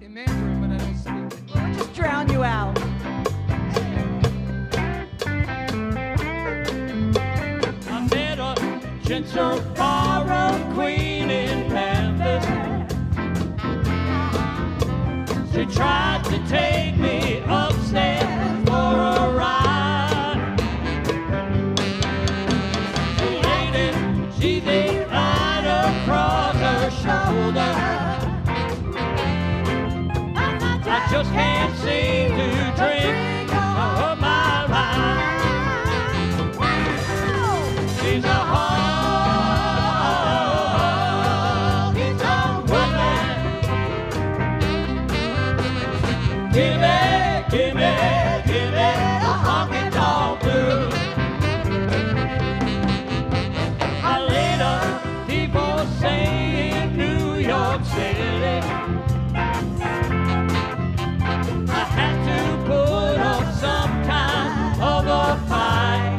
Mandarin, but I don't speak it. We'll just drown you out. I met a gentle borrowed queen in Memphis. She tried to take me upstairs for a ride. The lady, she did right across her shoulder. I just can't seem to drink of my wine. She's a honky-tonk woman. Give me the honky-tonk blues. I laid a divorcee in New York City. I had to put up some kind of a fight.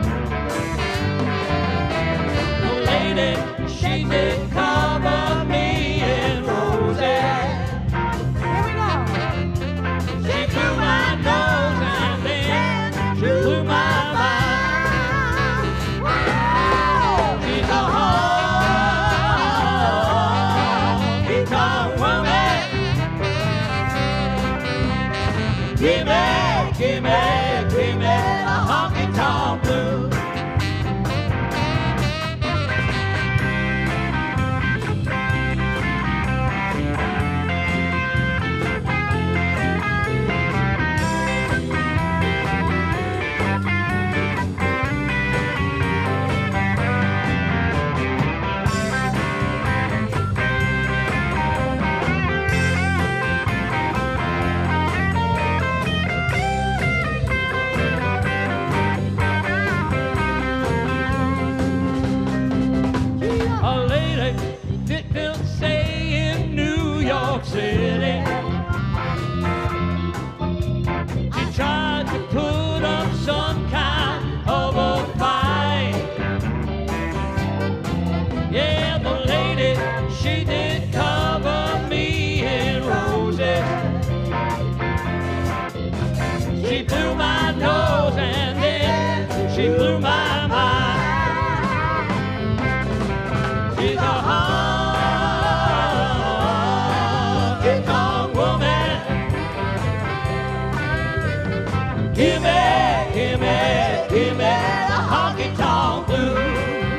The lady, she did cover me in roses. Here we go. She blew my nose and then she blew my mind. She's a honky-tonk woman. Give me the honky-tonk blues. A lady didn't stay in New York City. She tried to put up some kind of a fight. Yeah, the lady, she did cover me in roses. She blew my nose and then she blew my mind. She's a honky-tonk woman. Give me the honky-tonk blues.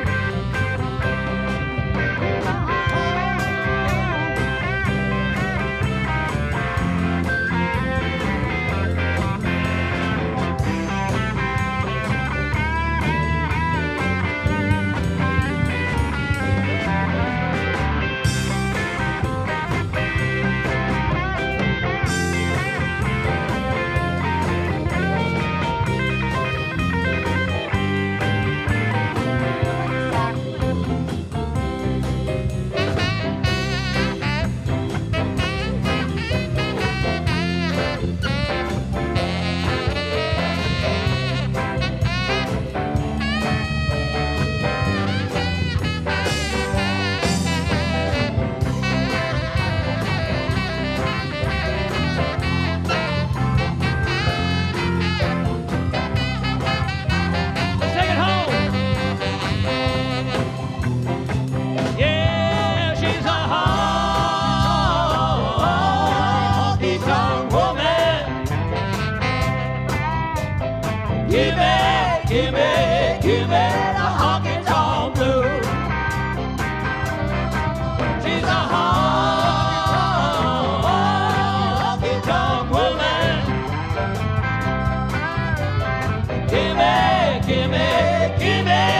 Let's take it home. Yeah, she's a honky-tonk woman. Give me the honky-tonk blues. She's a honky-tonk woman. Give me